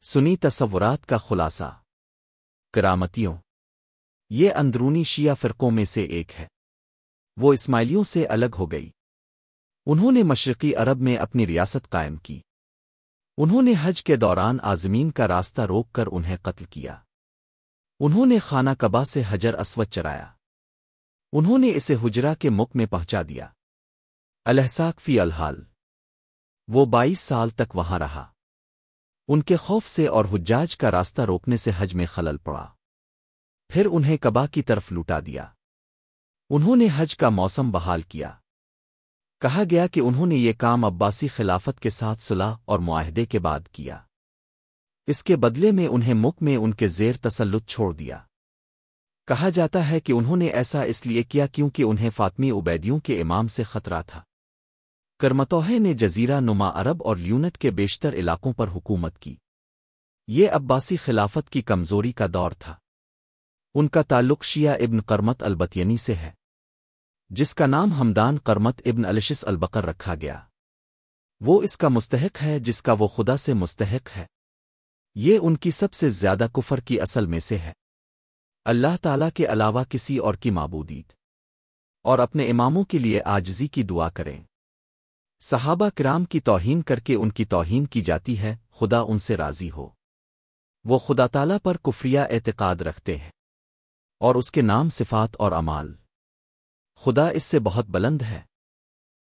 سنی تصورات کا خلاصہ کرامتیوں یہ اندرونی شیعہ فرقوں میں سے ایک ہے۔ وہ اسماعیلیوں سے الگ ہو گئی۔ انہوں نے مشرقی عرب میں اپنی ریاست قائم کی۔ انہوں نے حج کے دوران عازمین کا راستہ روک کر انہیں قتل کیا۔ انہوں نے خانہ کعبہ سے حجر اسود چرایا۔ انہوں نے اسے حجرہ کے مک میں پہنچا دیا۔ الحساق فی الحال وہ 22 سال تک وہاں رہا۔ ان کے خوف سے اور حجاج کا راستہ روکنے سے حج میں خلل پڑا۔ پھر انہیں کعبہ کی طرف لوٹا دیا۔ انہوں نے حج کا موسم بحال کیا۔ کہا گیا کہ انہوں نے یہ کام عباسی خلافت کے ساتھ صلح اور معاہدے کے بعد کیا۔ اس کے بدلے میں انہیں مک میں ان کے زیر تسلط چھوڑ دیا۔ کہا جاتا ہے کہ انہوں نے ایسا اس لیے کیا کیونکہ انہیں فاطمی عبیدیوں کے امام سے خطرہ تھا۔ کرمتوح نے جزیرہ نما عرب اور لیونٹ کے بیشتر علاقوں پر حکومت کی۔ یہ عباسی خلافت کی کمزوری کا دور تھا۔ ان کا تعلق شیعہ ابن قرمت البطینی سے ہے، جس کا نام حمدان قرمت ابن الشس البقر رکھا گیا۔ وہ اس کا مستحق ہے جس کا وہ خدا سے مستحق ہے۔ یہ ان کی سب سے زیادہ کفر کی اصل میں سے ہے۔ اللہ تعالیٰ کے علاوہ کسی اور کی معبودیت اور اپنے اماموں کے لیے عاجزی کی دعا کریں۔ صحابہ کرام کی توہین کر کے ان کی توہین کی جاتی ہے، خدا ان سے راضی ہو۔ وہ خدا تعالیٰ پر کفریہ اعتقاد رکھتے ہیں اور اس کے نام صفات اور اعمال۔ خدا اس سے بہت بلند ہے۔